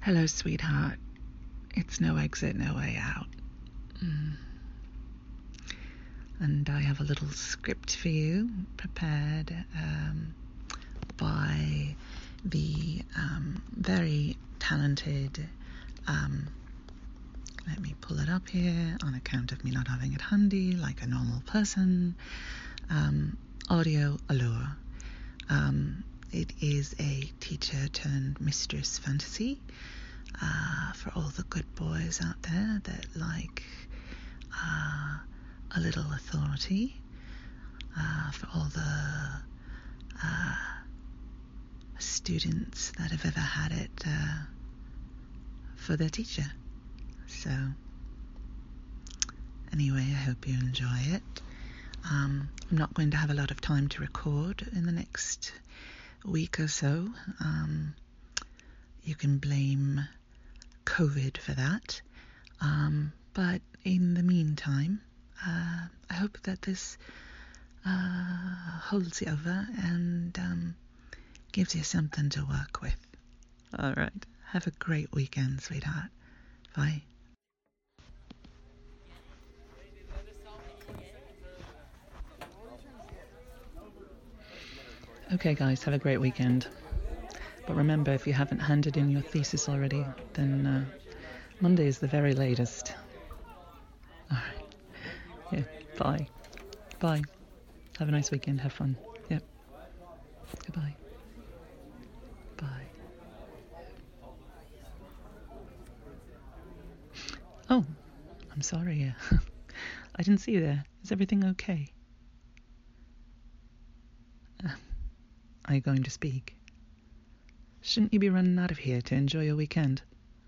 Hello, sweetheart. It's no exit, no way out. And I have a little script for you prepared by the very talented, let me pull it up here on account of me not having it handy like a normal person, Audio Allure. It is a teacher turned mistress fantasy for all the good boys out there that like a little authority, for all the students that have ever had it for their teacher. So anyway, I hope you enjoy it. I'm not going to have a lot of time to record in the next week or so. You can blame COVID for that. But in the meantime, I hope that this holds you over and gives you something to work with. All right. Have a great weekend, sweetheart. Bye. Okay, guys, have a great weekend. But remember, if you haven't handed in your thesis already, then Monday is the very latest. All right. Yeah, bye. Bye. Have a nice weekend. Have fun. Yep. Goodbye. Bye. Oh, I'm sorry. I didn't see you there. Is everything okay? Are you going to speak? Shouldn't you be running out of here to enjoy your weekend?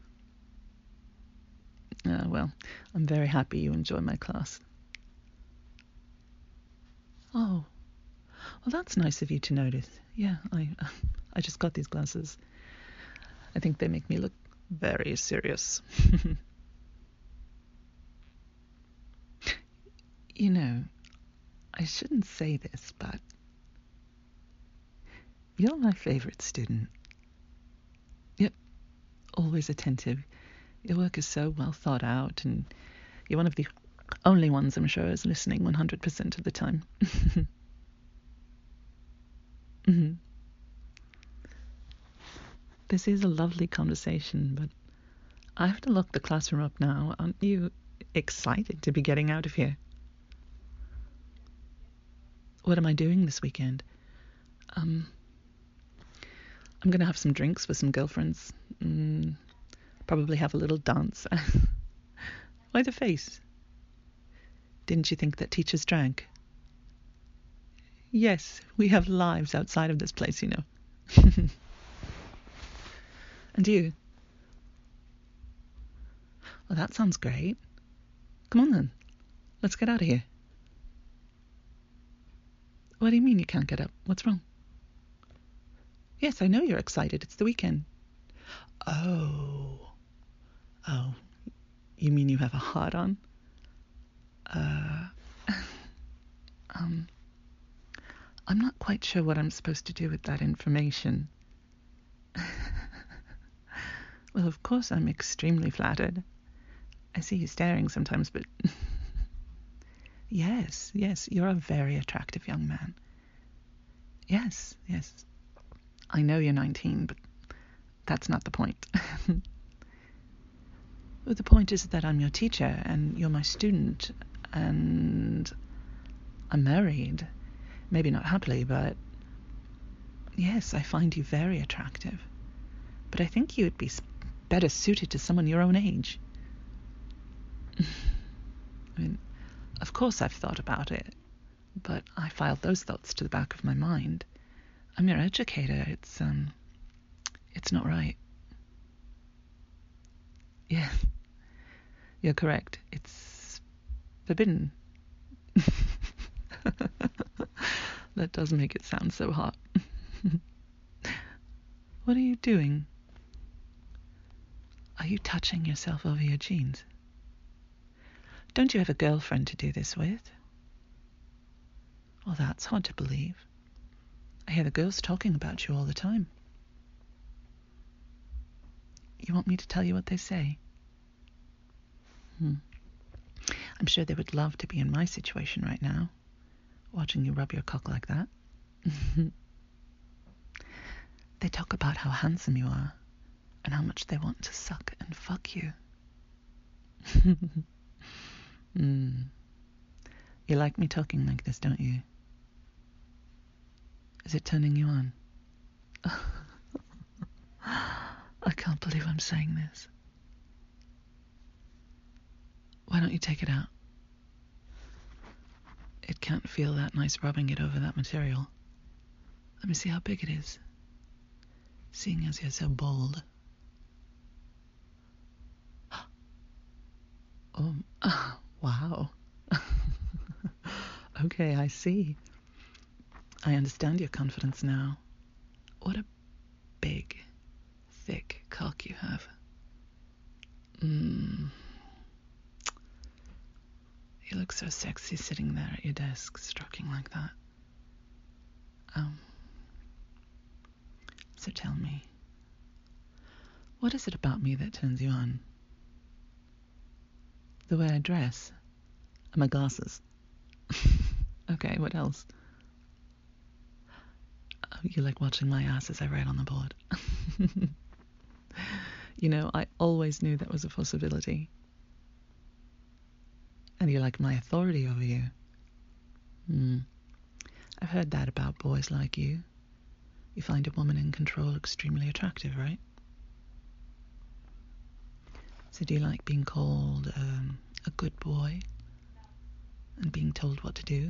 Well, I'm very happy you enjoy my class. Oh, well, that's nice of you to notice. Yeah, I just got these glasses. I think they make me look very serious. You know, I shouldn't say this, but you're my favorite student. Yep, always attentive. Your work is so well thought out, and you're one of the only ones I'm sure is listening 100% of the time. Mm-hmm. This is a lovely conversation, but I have to lock the classroom up now. Aren't you excited to be getting out of here? What am I doing this weekend? I'm going to have some drinks with some girlfriends. Probably have a little dance. Why the face? Didn't you think that teachers drank? Yes, we have lives outside of this place, you know. And you? Well, that sounds great. Come on then. Let's get out of here. What do you mean you can't get up? What's wrong? Yes, I know you're excited. It's the weekend. Oh, you mean you have a heart on? I'm not quite sure what I'm supposed to do with that information. Well, of course I'm extremely flattered. I see you staring sometimes, but yes, you're a very attractive young man. Yes. I know you're 19, but that's not the point. Well, the point is that I'm your teacher, and you're my student, and I'm married. Maybe not happily, but yes, I find you very attractive. But I think you would be better suited to someone your own age. I mean, of course I've thought about it, but I filed those thoughts to the back of my mind. I'm your educator. It's not right. Yeah, you're correct. It's forbidden. That does make it sound so hot. What are you doing? Are you touching yourself over your jeans? Don't you have a girlfriend to do this with? Well, that's hard to believe. I hear the girls talking about you all the time. You want me to tell you what they say? I'm sure they would love to be in my situation right now, watching you rub your cock like that. They talk about how handsome you are and how much they want to suck and fuck you. You like me talking like this, don't you? Is it turning you on? I can't believe I'm saying this. Why don't you take it out? It can't feel that nice rubbing it over that material. Let me see how big it is. Seeing as you're so bold. Oh, wow. Okay, I see. I understand your confidence now. What a big, thick cock you have. You look so sexy sitting there at your desk, stroking like that. So tell me, what is it about me that turns you on? The way I dress? And my glasses? Okay, what else? Oh, you like watching my ass as I write on the board. You know, I always knew that was a possibility. And you like my authority over you. I've heard that about boys like you. You find a woman in control extremely attractive, right? So do you like being called a good boy and being told what to do?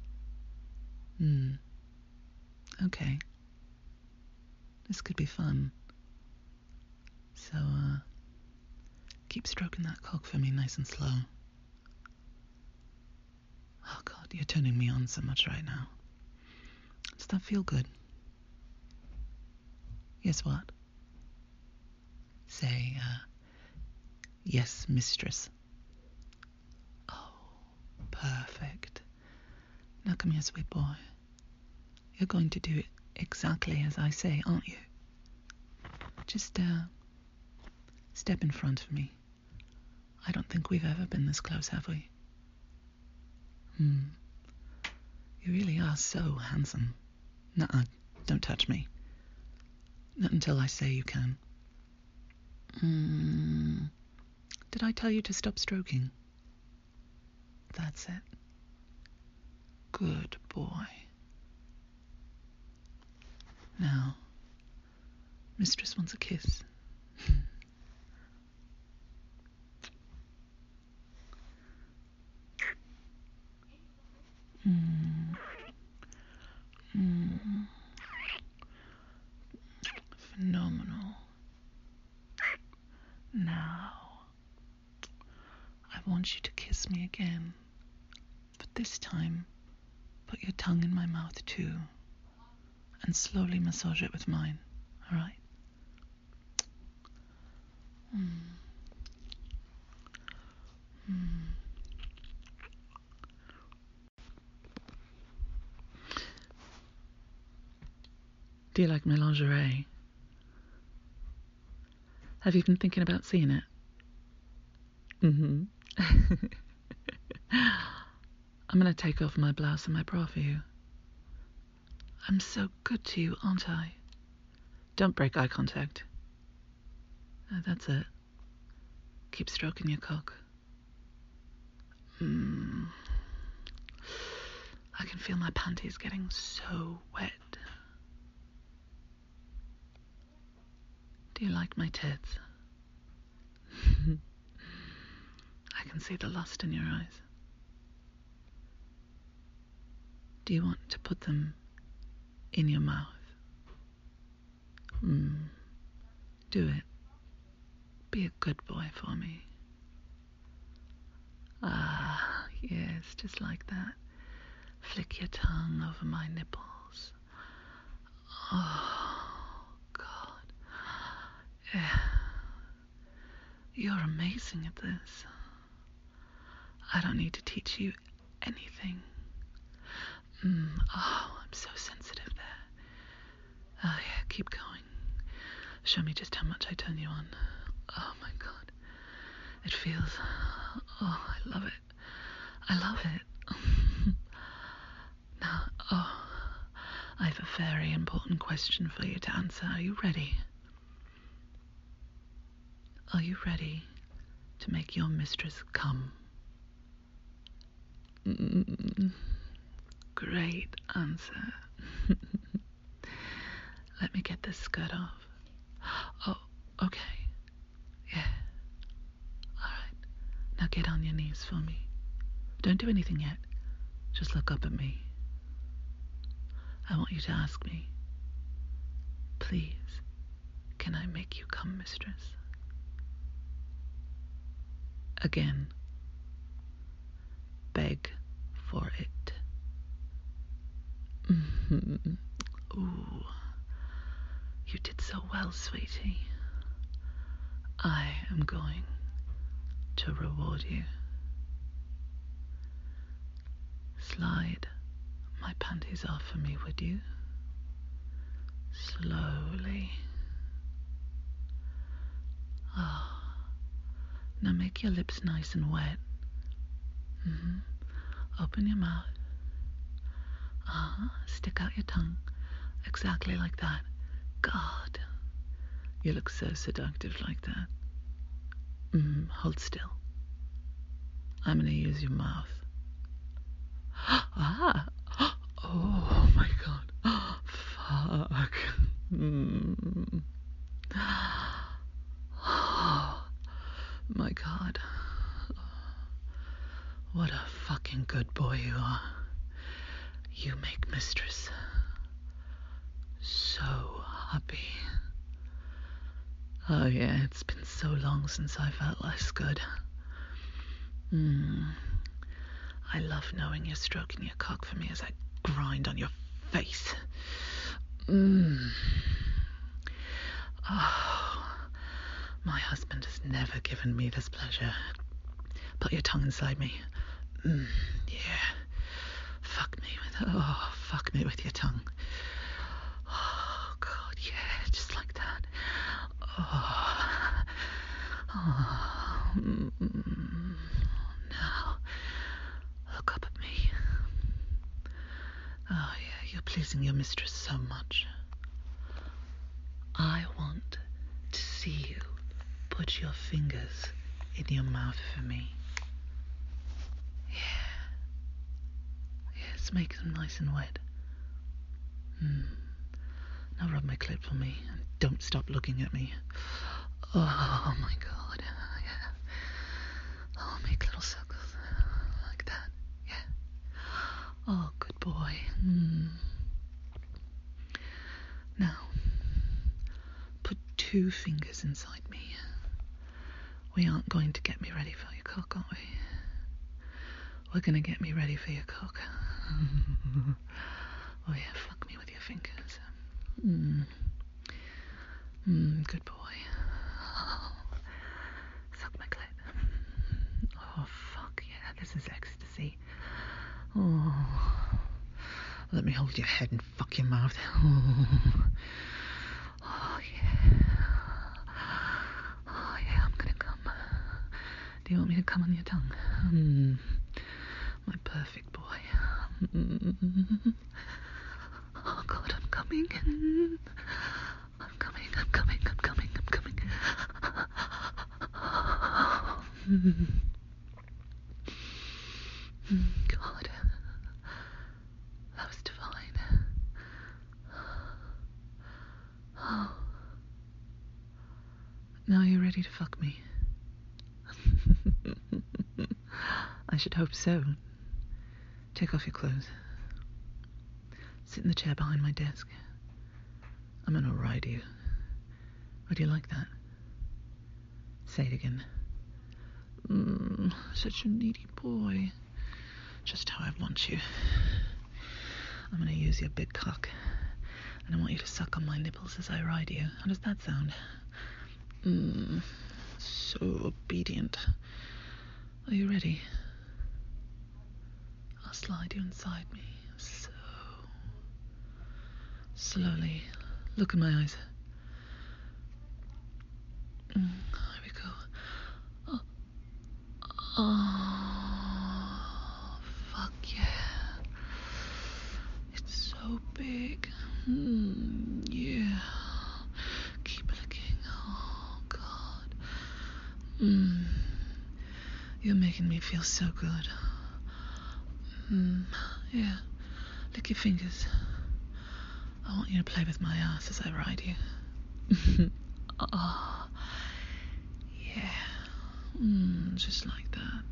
Okay. This could be fun. So, keep stroking that cock for me nice and slow. Oh God, you're turning me on so much right now. Does that feel good? Yes, what? Say, yes, mistress. Oh, perfect. Now come here, sweet boy. You're going to do it exactly as I say, aren't you? Just, step in front of me. I don't think we've ever been this close, have we? You really are so handsome. Nuh-uh, don't touch me. Not until I say you can. Did I tell you to stop stroking? That's it. Good boy. Now, mistress wants a kiss. Phenomenal. Now, I want you to kiss me again. But this time, put your tongue in my mouth too. And slowly massage it with mine. Alright? Do you like my lingerie? Have you been thinking about seeing it? I'm gonna take off my blouse and my bra for you. I'm so good to you, aren't I? Don't break eye contact. That's it. Keep stroking your cock. I can feel my panties getting so wet. Do you like my tits? I can see the lust in your eyes. Do you want to put them in your mouth? Do it. Be a good boy for me. Ah, yes, just like that. Flick your tongue over my nipples. Oh, God. Yeah. You're amazing at this. I don't need to teach you anything. Oh, I'm so sensitive there. Oh, yeah, keep going. Show me just how much I turn you on. Oh my God. It feels... Oh, I love it. I love it. Now, I have a very important question for you to answer. Are you ready? Are you ready to make your mistress come? Great answer. Let me get this skirt off. Oh, okay. Yeah. Alright. Now get on your knees for me. Don't do anything yet. Just look up at me. I want you to ask me, please, can I make you come, mistress? Again. Beg for it. Ooh. You did so well, sweetie. I am going to reward you. Slide my panties off for me, would you? Slowly. Now make your lips nice and wet. Open your mouth. Stick out your tongue. Exactly like that. God. You look so seductive like that. Hold still. I'm going to use your mouth. Oh my God. Fuck. Oh my God. What a fucking good boy you are. You make mistress so happy. Oh yeah, it's been so long since I felt less good. I love knowing you're stroking your cock for me as I grind on your face. Oh, my husband has never given me this pleasure. Put your tongue inside me. Yeah. Fuck me with your tongue. Oh, God, yeah, just like that. Now, look up at me. Oh, yeah, you're pleasing your mistress so much. I want to see you put your fingers in your mouth for me. Yeah. Yes, make them nice and wet. Now rub my clit for me and don't stop looking at me. Oh my God. Yeah. Oh, make little circles like that. Yeah. Oh, good boy. Now, put 2 fingers inside me. We aren't going to get me ready for your cock, aren't we? We're going to get me ready for your cock. Oh yeah, fuck me with your fingers. Good boy. Oh, suck my clit. Oh fuck yeah, this is ecstasy. Oh, let me hold your head and fuck your mouth. Oh yeah. Oh yeah, I'm gonna come. Do you want me to come on your tongue? My perfect boy. Oh God, I'm coming. I'm coming. God, that was divine. Oh. Now you're ready to fuck me. I should hope so. Take off your clothes. Sit in the chair behind my desk. I'm gonna ride you. Would you like that? Say it again. Such a needy boy. Just how I want you. I'm gonna use your big cock, and I want you to suck on my nipples as I ride you. How does that sound? So obedient. Are you ready? I'll slide you inside me. So slowly. Look in my eyes. You're making me feel so good. Yeah. Lick your fingers. I want you to play with my ass as I ride you. Oh, yeah. Just like that.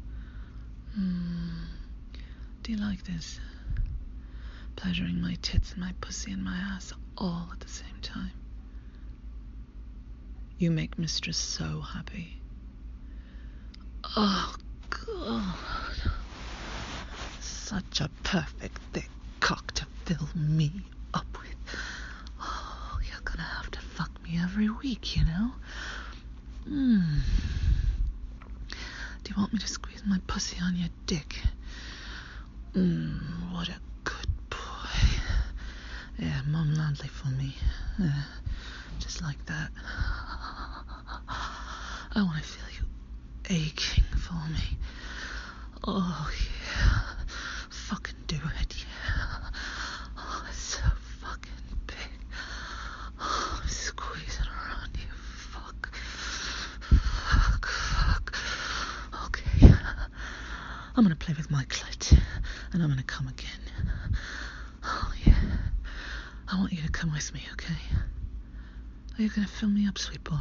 Do you like this? Pleasuring my tits and my pussy and my ass all at the same time. You make Mistress so happy. Oh, God. Such a perfect thick cock to fill me up with. Oh, you're gonna have to fuck me every week, you know? Do you want me to squeeze my pussy on your dick? What a good boy. Yeah, Mum Landley for me. Just like that. I want to feel you aching for me. Oh, yeah. Fucking do it, yeah. Oh, it's so fucking big. Oh, I'm squeezing around you. Fuck. Okay. I'm gonna play with my clit, and I'm gonna come again. Oh, yeah. I want you to come with me, okay? Are you gonna fill me up, sweet boy?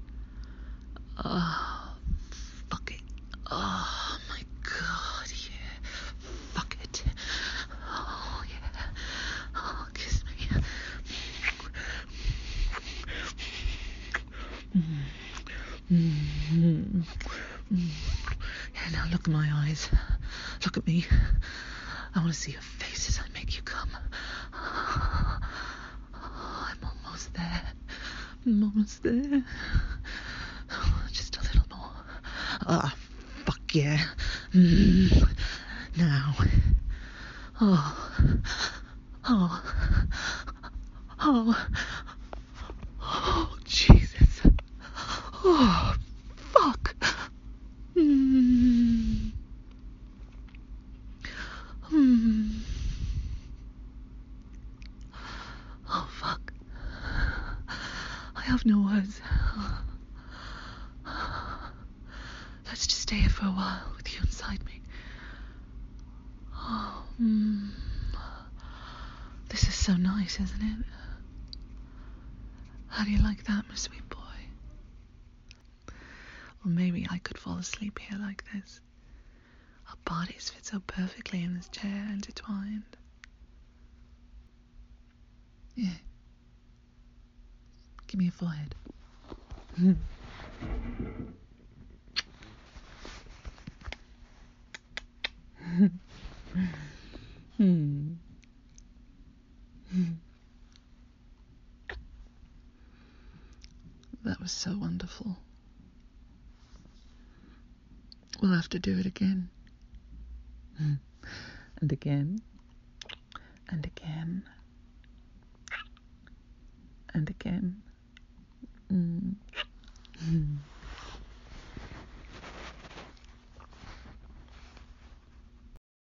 Oh, fuck it. Oh, my God, yeah. Fuck it. Oh, yeah. Oh, kiss me. Yeah, now look in my eyes. Look at me. I want to see your face as I make you come. Oh, I'm almost there. I'm almost there. Oh, just a little more. Ah, fuck yeah. Now. Oh. Oh, Jesus. Oh, fuck. Oh, fuck. I have no words. Let's just stay here for a while with you inside me. Oh, This is so nice, isn't it? How do you like that, my sweet boy? Or maybe I could fall asleep here like this. Our bodies fit so perfectly in this chair, intertwined. Yeah. Give me a forehead. That was so wonderful. We'll have to do it again. And again.